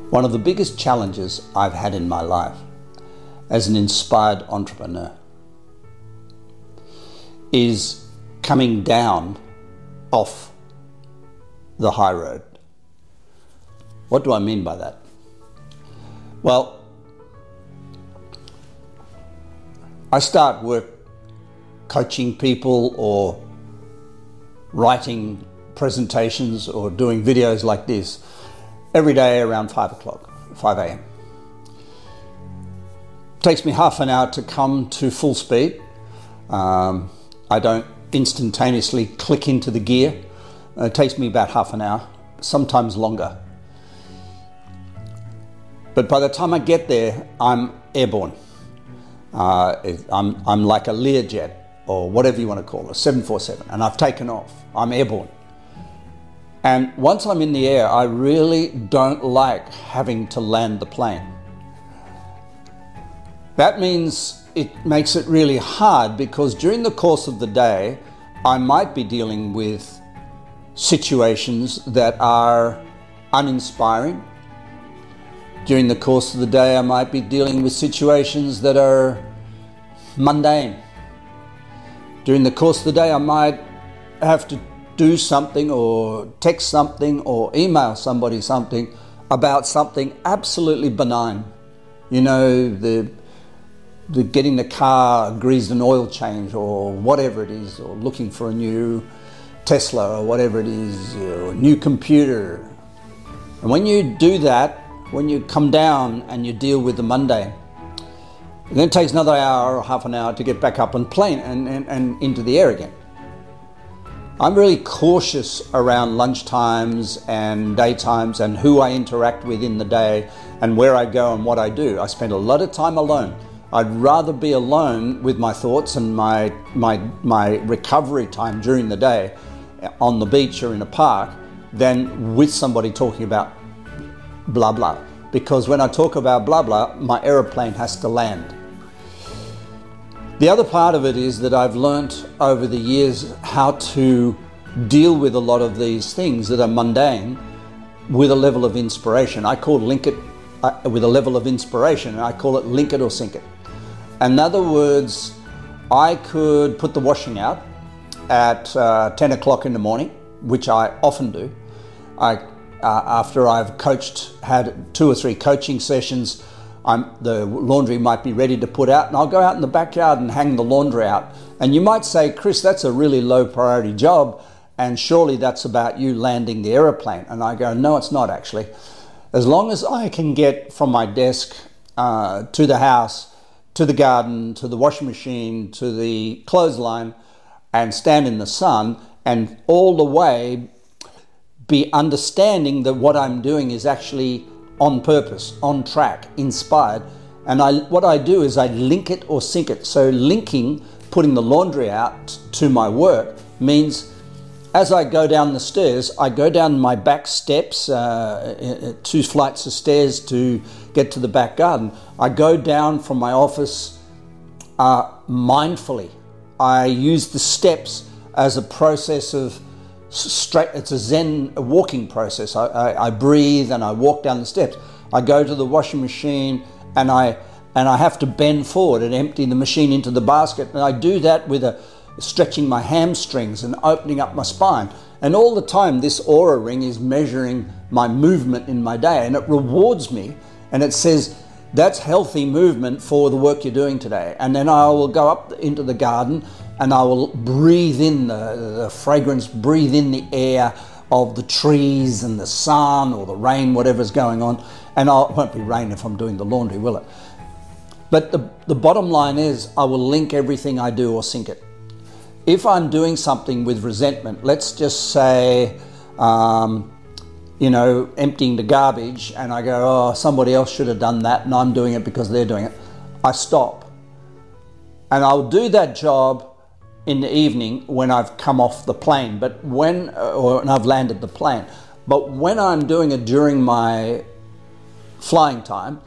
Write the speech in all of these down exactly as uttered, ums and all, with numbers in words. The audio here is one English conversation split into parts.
One of the biggest challenges I've had in my life as an inspired entrepreneur is coming down off the high road. What do I mean by that? Well, I start work coaching people or writing presentations or doing videos like this every day around five o'clock, five a.m. It takes me half an hour to come to full speed. Um, I don't instantaneously click into the gear. It takes me about half an hour, sometimes longer. But by the time I get there, I'm airborne. Uh, I'm, I'm like a Learjet or whatever you want to call it, a seven forty-seven, and I've taken off. I'm airborne. And once I'm in the air, I really don't like having to land the plane. That means it makes it really hard because during the course of the day, I might be dealing with situations that are uninspiring. During the course of the day, I might be dealing with situations that are mundane. During the course of the day, I might have to do something or text something or email somebody something about something absolutely benign. You know, the, the getting the car greased an oil change or whatever it is, or looking for a new Tesla or whatever it is, or a new computer. And when you do that, when you come down and you deal with the mundane, then it takes another hour or half an hour to get back up and plane and, and, and into the air again. I'm really cautious around lunchtimes and daytimes and who I interact with in the day and where I go and what I do. I spend a lot of time alone. I'd rather be alone with my thoughts and my, my, my recovery time during the day on the beach or in a park than with somebody talking about blah blah. Because when I talk about blah blah, my aeroplane has to land. The other part of it is that I've learnt over the years how to deal with a lot of these things that are mundane with a level of inspiration. I call link it uh, with a level of inspiration, and I call it link it or sink it. In other words, I could put the washing out at uh, ten o'clock in the morning, which I often do. I, uh, after I've coached, had two or three coaching sessions, I'm, the laundry might be ready to put out, and I'll go out in the backyard and hang the laundry out. And you might say, Chris, that's a really low priority job, and surely that's about you landing the aeroplane. And I go, no, it's not actually. As long as I can get from my desk uh, to the house, to the garden, to the washing machine, to the clothesline, and stand in the sun, and all the way be understanding that what I'm doing is actually on purpose, on track, inspired. And I, what I do is I link it or sink it. So linking, putting the laundry out to my work, means as I go down the stairs, I go down my back steps, uh, two flights of stairs to get to the back garden. I go down from my office uh, mindfully. I use the steps as a process of straight, it's a Zen walking process. I, I, I breathe and I walk down the steps. I go to the washing machine and I and I have to bend forward and empty the machine into the basket. And I do that with a stretching my hamstrings and opening up my spine. And all the time this Aura ring is measuring my movement in my day, and it rewards me and it says, that's healthy movement for the work you're doing today. And then I will go up into the garden and I will breathe in the, the fragrance, breathe in the air of the trees and the sun or the rain, whatever's going on. And I'll, it won't be rain if I'm doing the laundry, will it? But the, the bottom line is I will link everything I do or sink it. If I'm doing something with resentment, let's just say, um, you know, emptying the garbage, and I go, oh, somebody else should have done that and I'm doing it because they're doing it. I stop. And I'll do that job in the evening when I've come off the plane, but when, or when I've landed the plane. But when I'm doing it during my flying time,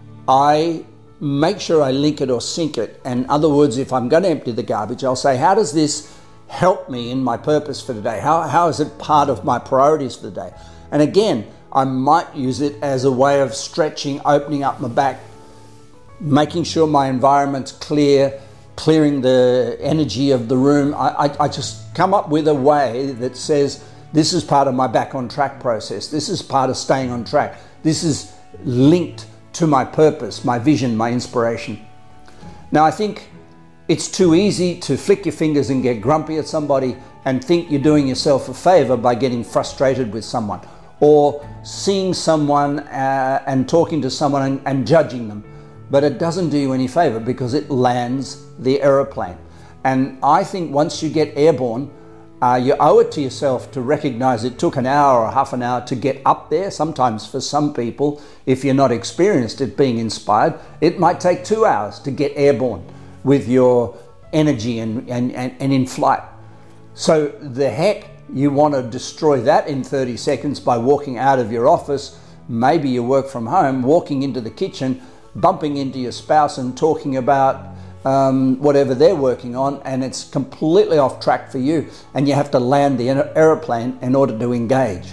I make sure I link it or sink it. In other words, if I'm going to empty the garbage, I'll say, how does this help me in my purpose for the day? How, how is it part of my priorities for the day? And again, I might use it as a way of stretching, opening up my back, making sure my environment's clear, clearing the energy of the room. I, I, I just come up with a way that says, this is part of my back on track process. This is part of staying on track. This is linked to my purpose, my vision, my inspiration. Now, I think it's too easy to flick your fingers and get grumpy at somebody and think you're doing yourself a favor by getting frustrated with someone, or seeing someone uh, and talking to someone and, and judging them. But it doesn't do you any favor because it lands the aeroplane. And I think once you get airborne, uh, you owe it to yourself to recognize it took an hour or half an hour to get up there. Sometimes for some people, if you're not experienced at being inspired, it might take two hours to get airborne with your energy and, and, and, and in flight. So the heck, you want to destroy that in thirty seconds by walking out of your office, maybe you work from home, walking into the kitchen, bumping into your spouse and talking about um, whatever they're working on, and it's completely off track for you, and you have to land the aeroplane in order to engage.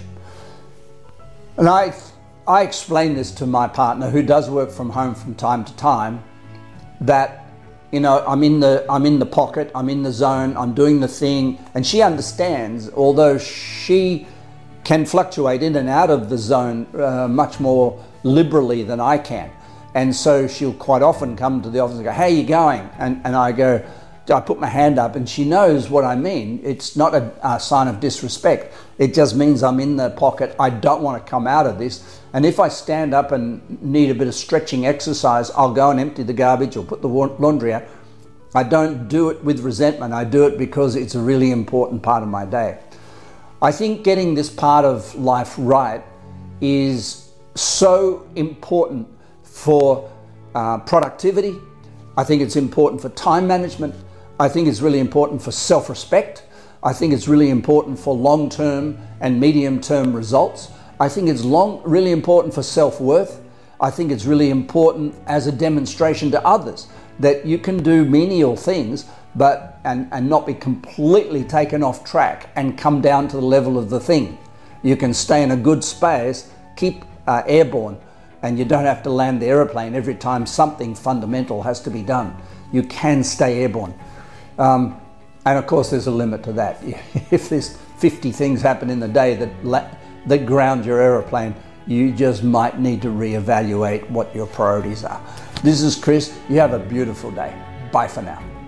And I, I explain this to my partner, who does work from home from time to time, that you know, I'm in the I'm in the pocket, I'm in the zone, I'm doing the thing, and she understands, although she can fluctuate in and out of the zone uh, much more liberally than I can. And so she'll quite often come to the office and go, "How are you going?" And, and I go, I put my hand up, and she knows what I mean. It's not a, a sign of disrespect. It just means I'm in the pocket. I don't want to come out of this. And if I stand up and need a bit of stretching exercise, I'll go and empty the garbage or put the laundry out. I don't do it with resentment. I do it because it's a really important part of my day. I think getting this part of life right is so important for uh, productivity. I think it's important for time management. I think it's really important for self-respect. I think it's really important for long-term and medium-term results. I think it's long, really important for self-worth. I think it's really important as a demonstration to others that you can do menial things but and, and not be completely taken off track and come down to the level of the thing. You can stay in a good space, keep uh, airborne, and you don't have to land the aeroplane every time something fundamental has to be done. You can stay airborne. Um, and of course there's a limit to that. If there's fifty things happen in the day that, la- that ground your aeroplane, you just might need to reevaluate what your priorities are. This is Chris. You have a beautiful day. Bye for now.